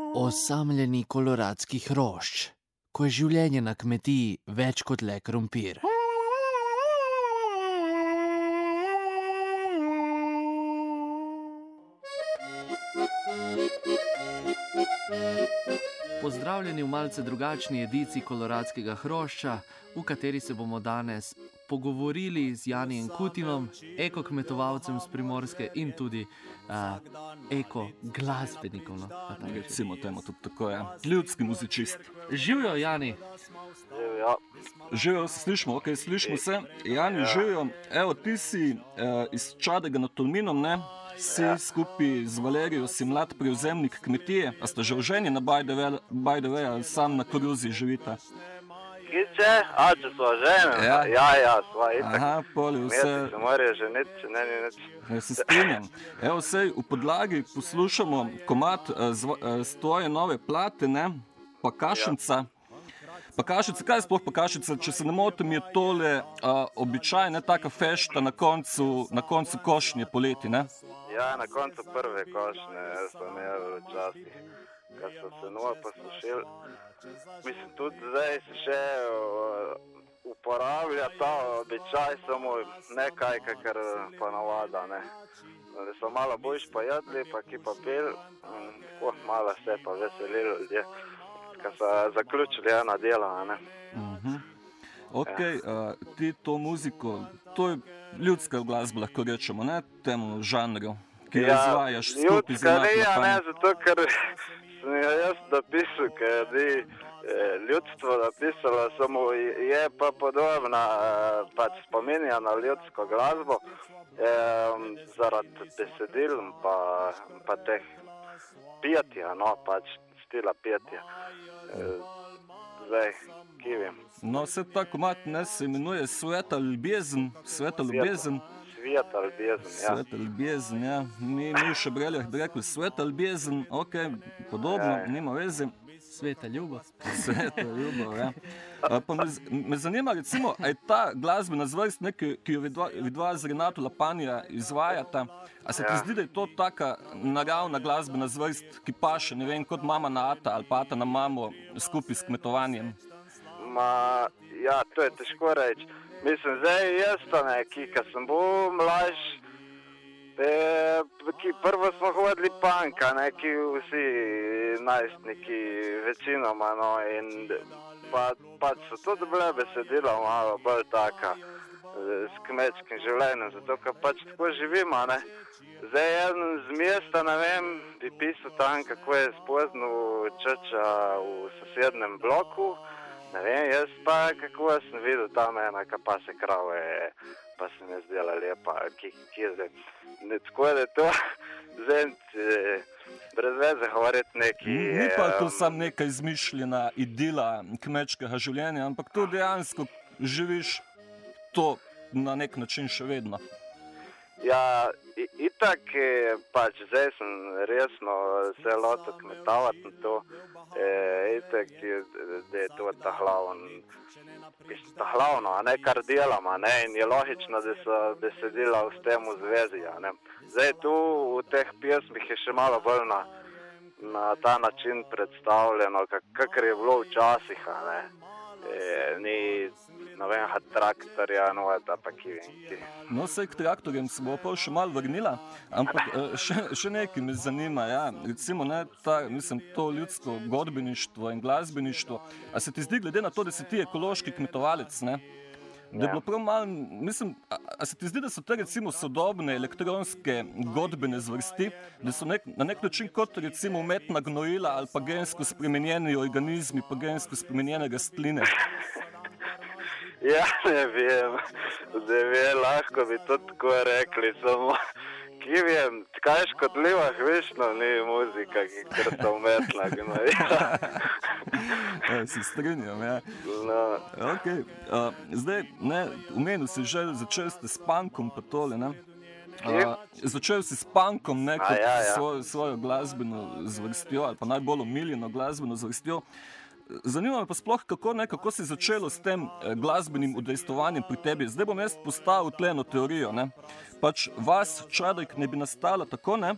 Osamljeni koloradski hrošč, ko je življenje na kmetiji več kot le krompir. Pozdravljeni v malce drugačni ediciji koloradskega hrošča, v kateri se bomo danes pogovorili z Janijem Kutinom, ekokmetovalcem z Primorske in tudi ekoglasbenikom. No? Recimo temu tudi tako, ja. Ljudski muzičist. Živijo, Jani. Živijo, se slišimo, ok, slišimo se. Jani, živijo. Evo, ti si iz Čadega nad Tolminom, ne? Si skupaj z Valerijo, si mlad prevzemnik kmetije. A ste že oženjeni na by the way, ali sam na koruzi živite? Kiče? A, če so žene? Ja, sva itak. Aha, poli vse. Mjeti se morajo ženiti, če ne ni nič. Ja, se strinjam. Evo, sej v podlagi poslušamo komad z tvoje nove plate, ne? Pakašnica. Pakašica, kaj je sploh pakašica? Če se ne motim, je tole običaj, ne, taka fešta na koncu košnje poleti, ne? Ja, na koncu prve košnje, jaz sem imel včasih, kad so se nova poslušili. Mislim, tudi zdaj se še uporablja ta običaj, samo nekaj, kakor ponavada, ne. Da so malo boljš pa jedli, pa ki pa pil, tako malo se pa veselili ljudje, kad so zaključili ena dela, ne. Ok, ti to muziko, to je ljudska glasba, lahko rečemo, ne, temu žanru, ki jo izvajaš skupaj z enakimi ljudska ne, zato ker sem jo jaz napisal, ker ni ljudstvo napisalo, samo je pa podobna, pač spominja na ljudsko glasbo, zaradi besedil pa teh petja, no, pač stila petja. Zdaj, ki vem. No, vse ta komad se imenuje Sveta ljubezen. Sveta ljubezen, ja. Sveta ljubezen, ja. Mi v Šabreljah bi rekli Sveta ljubezen, ok, podobno, nima veze. Sveta ljubav. Sveta ljubav, ja. Pa me zanima, recimo, a je ta glasbena zvrst, ki jo vidva z Renato Lapanja izvajata, a se ti zdi, da je to taka naravna glasbena zvrst, ki paše, ne vem, kot mama na ata ali pa ata na mamo skupaj s kmetovanjem? Ja, to je težko reči. Mislim, zdaj jaz to neki, kad sem bil mlađ, prvo smo hodili panka, neki vsi najstniki, večinoma, no, in pa so tudi bile besedila malo bolj taka s kmečkim življenjem, zato ker pač tako živimo, ne. Zdaj z mesta, ne vem, bi pisal tam, kako je spoznal čeča v sosednem bloku, ne vem, jaz pa kako sem videl tam ena, ka pase krave, pa se mi je zdela lepa, kje zdaj. Tako je to, zdaj brez veze govoriti neki... Ni pa to sam neka izmišljena idila kmečkega življenja, ampak to dejansko živiš to na nek način še vedno. Ja, itak pač zdaj sem resno se lotil kmetavati na to, itak da je to ta glavno, a ne, kar delamo, ne, in je logično, da so besedila v tem v zvezi, a ne. Zdaj tu v teh pesmih je še malo bolj na ta način predstavljeno, kakor je bilo včasih, a ne. Ni novenega traktorja, novega pa ki vem. No, sej k traktorjem se bo pa še malo vrnila, ampak še nekaj me zanima, ja, recimo, ne, to ljudsko godbeništvo in glasbeništvo, a se ti zdi, glede na to, da si ti ekološki kmetovalec, ne, da je bilo prav malo, mislim, a se ti zdi, da so te recimo sodobne elektronske godbene zvrsti, da so na nek način kot recimo umetna gnojila ali pa gensko spremenjeni organizmi, pa gensko spremenjene rastline? Ja, ne vem, lahko bi to tako rekli, samo, ki vem, kaj škodljiva hvišno ni muzika, ki krta umetna gnojila. Se strinjam, ja. No. Ok, zdaj, ne, omenil si že, začel ste s punkom pa tole, ne? Začel si s punkom, ne, kot svojo glasbeno zvrstjo, ali pa najbolj omiljeno glasbeno zvrstjo. Zanima me pa sploh, kako si začelo s tem glasbenim udejstvovanjem pri tebi. Zdaj bom jaz postavil tleno teorijo, ne. Pač vas Čadek ne bi nastala tako, ne,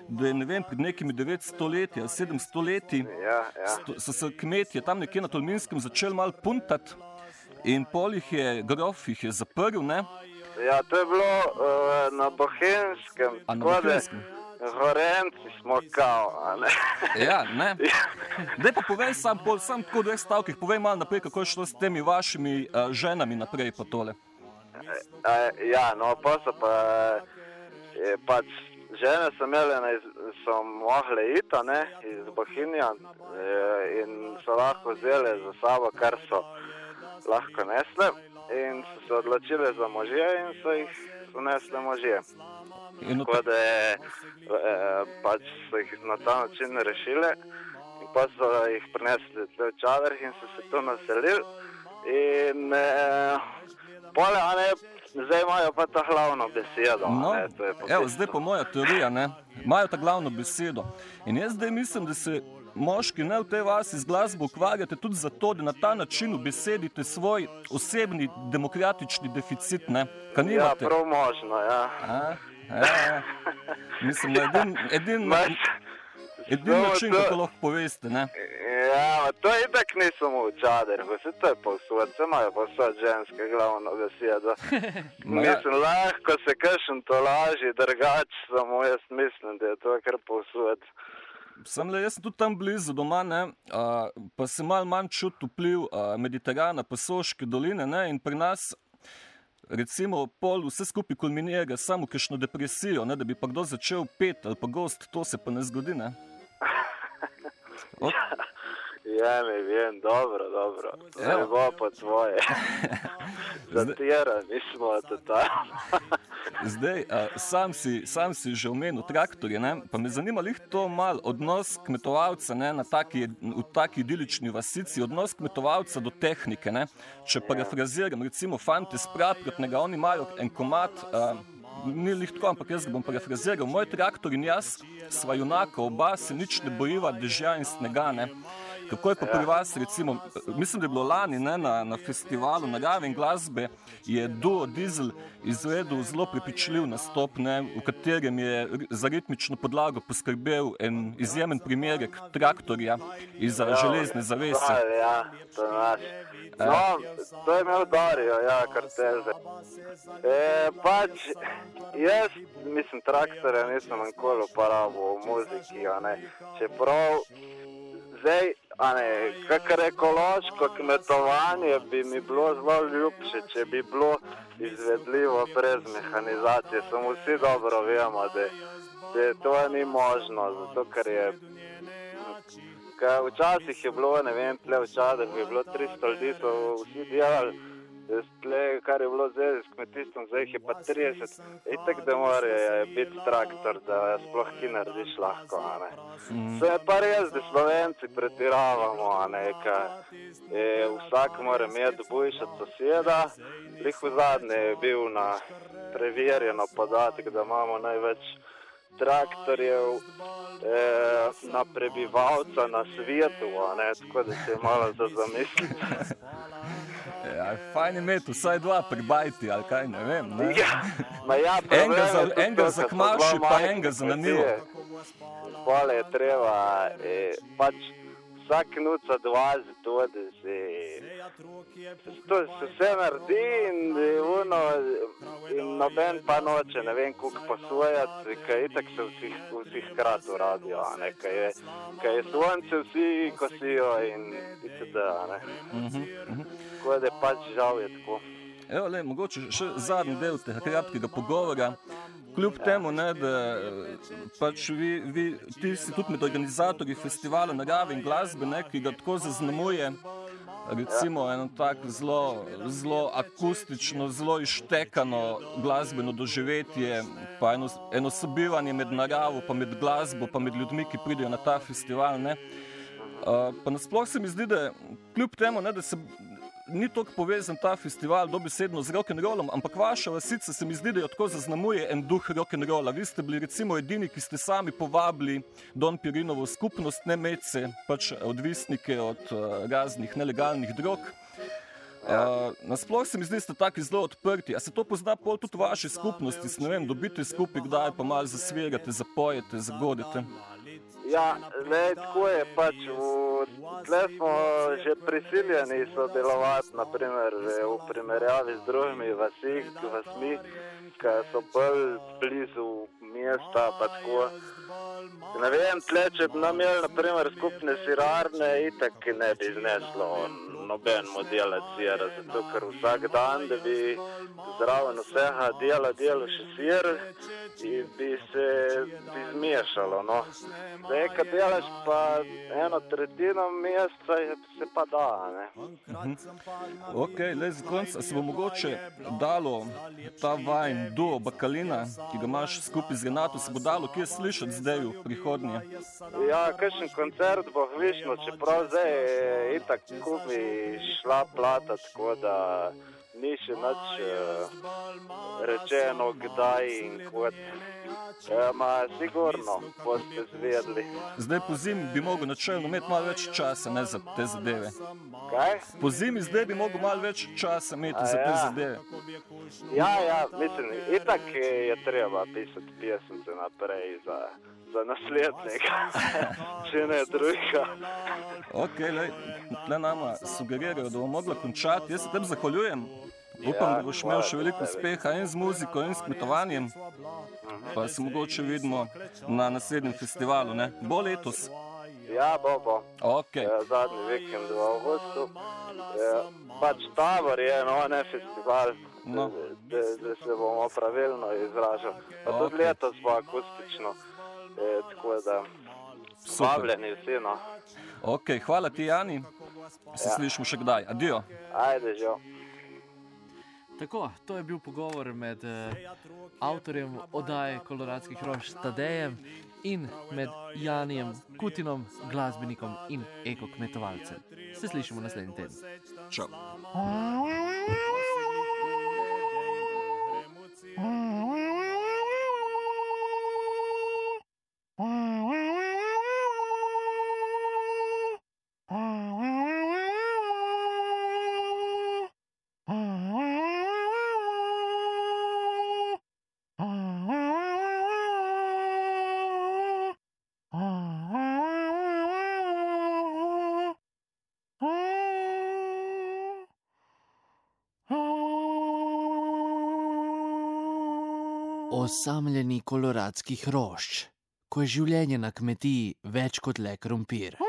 da je, ne vem, pred nekimi 900 leti ali 700 leti so se kmetje tam nekje na Tolminskem začeli malo puntati in pol grof jih je zaprl, ne? Ja, to je bilo na Bohinjskem. A na Bohinjskem? Gorenci smo kao, a ne? Ja, ne? Daj pa povej sam tako v 2 stavkih, povej malo naprej, kako je šlo s temi vašimi ženami naprej pa tole. Ja, no, pa so pač žene so mogle iti, ne, iz Bohinja in so lahko vzeli za sabo, kar so lahko nesle in so se odločili za možje in so jih unesli možje. Tako da pač so jih na ta način rešili in pa so jih prinesli v Čader in so se tu naselili in pole, a ne, zdaj imajo pa ta glavno besedo. No, ne, evo, zdaj pa moja teorija, ne, imajo ta glavno besedo in jaz zdaj mislim, da se moški ne v tej vasi z glasbo ukvarjate tudi zato, da na ta način ubesedite svoj osebni demokratični deficit, ne, ka nimate. Ja, prav možno, ja. Ja. Mislim, da edin način, kako lahko poveste, ne? Ja, to itak nisem v Čaderhu, vse to je povsod, se imajo povsod ženske glavno besedo. Mislim, lahko se kakšen to laži, drugač, samo jaz mislim, da je to kar povsod. Jaz sem tudi tam blizu doma, ne, pa se malo manj čuti vpliv Mediterana pa Soške doline, ne, in pri nas recimo pol vse skupaj kulminira samo v kakšno depresijo, ne, da bi pa kdo začel peti ali pa gost, to se pa ne zgodi, ne? Ja, ne vem, dobro. Ne bo pa tvoje. Zatira, nismo totalno. Zdaj, sam si že omenil traktorje, ne? Pa me zanima lih to mal odnos kmetovalca, ne, v taki idilični vasici, odnos kmetovalca do tehnike, ne? Če parafraziram, recimo fante s Praprotnega, oni imajo en komad, ni lih tako, ampak jaz ga bom parafraziral. Moj traktor in jaz sva junaka, oba se nič ne bojiva dežja in snega, ne? Kako je pa pri vas, recimo, mislim, da je bilo lani, ne, na festivalu narave in glasbe, je Duo Diesel izvedel zelo prepričljiv nastop, ne, v katerem je za ritmično podlago poskrbel en izjemen primerek traktorja iz železne zavese. Ja, to je naš. No, to je imel Dario, ja, Karteze. Pač, jaz, mislim, traktorja nisem nikoli uporabil v muziki, a ne, čeprav zdaj, kakor ekološko kmetovanje bi mi bilo zelo ljubše, če bi bilo izvedljivo brez mehanizacije. Samo vsi dobro vemo, da to ni možno, zato ker je... Včasih je bilo, ne vem, tle v Čaderhu je bilo 300 ljudi, so vsi delali, tle, kar je bilo zdaj s kmetijstvom, zdaj jih je pa 30. Itak, da mora biti traktor, da sploh ki narediš lahko, a ne. Se je pa res, da Slovenci pretiravamo, a ne, vsak mora imeti bujšati soseda. Lih v zadnje je bil na preverjeno podatek, da imamo največ traktorjev na prebivalca na svetu, a ne, tako da se je malo za zamisliti. Ja, fajn je imeti vsaj 2 pri bajti, ali kaj, ne vem, ne? Ja, enega za kmaši, pa enega za nanivo. Pole je treba, pač vsak nuca dvazi to, da se vse naredi in noben pa noče, ne vem, koliko posvojati, kaj itak se vsi hkrati uradijo, a ne, kaj je sonce, vsi kosijo in itd., a ne. Tako da pač žal je tako. Evo, mogoče še zadnji del tega kratkega pogovora. Kljub temu, ne, da pač ti si tudi med organizatorji festivala narave in glasbe, ne, ki ga tako zaznamuje, recimo eno tak zelo akustično, zelo izštekano glasbeno doživetje, pa eno sobivanje med naravo, pa med glasbo, pa med ljudmi, ki pridejo na ta festival, ne. Pa nasploh se mi zdi, da kljub temu, ne, da se ni toliko povezan ta festival dobesedno z rock'n'rollom, ampak vaša vasica se mi zdi, da jo tako zaznamuje en duh rock'n'rolla. Vi ste bili recimo edini, ki ste sami povabili Don Pirinovo skupnost, ne medse, pač odvisnike od raznih nelegalnih drog. Nasploh se mi zdi, da ste taki zelo odprti. A se to pozna pol tudi v vaši skupnosti? Ne vem, dobite skupaj kdaj, pa malo zasvirate, zapojete, zagodite? Ja, tako je pač. Tle smo že prisiljeni sodelovati, naprimer v primerjavi z drugimi vasmi, ki so bolj blizu mesta, pa tako. Ne vem, tle, če bi nam imeli, naprimer, skupne sirarne, itak ne bi zneslo nobenemu delati sira, zato ker vsak dan, da bi zraven vsega delal še sir in bi se zmešalo, no. Zdaj, kad delaš pa 1/3 meseca, se pa da, ne. Ok, za konc, a se bo mogoče dalo ta vajn duo Bakalina, ki ga imaš skupaj z Renato, se bo dalo kje slišati zdaj v prihodnje? Ja, kakšen koncert bo hvišno, čeprav zdaj je itak kubi šla plata, tako da ni še nič rečeno kdaj in kot. Sigurno boste zvedli. Zdaj po zimi bi mogel načelno imeti malo več časa, ne, za te zadeve. Kaj? Po zimi zdaj bi mogel malo več časa imeti za te zadeve. Ja, mislim, itak je treba pisati pjesmice naprej za naslednjega, če ne drugega. Ok, tle nama sugerirajo, da bomo mogla končati. Jaz se tem zahvaljujem. Upam, da boš imel še veliko uspeha in z muziko in s kmetovanjem. Pa se mogoče vidimo na naslednjem festivalu, ne? Bo letos? Ja, bo. Ok. Zadnji vikend v avgustu. Pač Tabor je, ne festival, da se bomo pravilno izražali. Pa tudi letos bo akustično, tako da vabljeni vsi, no. Ok, hvala ti, Jani. Se slišimo še kdaj. Adijo. Ajde, žal. Tako, to je bil pogovor med avtorjem oddaje Koloradskih rož Tadejem in med Janijem Kutinom, glasbenikom in ekokmetovalcem. Se slišimo naslednji teden. Čau. Osamljeni koloradskih rož, ko je življenje na kmetiji več kot le krompir.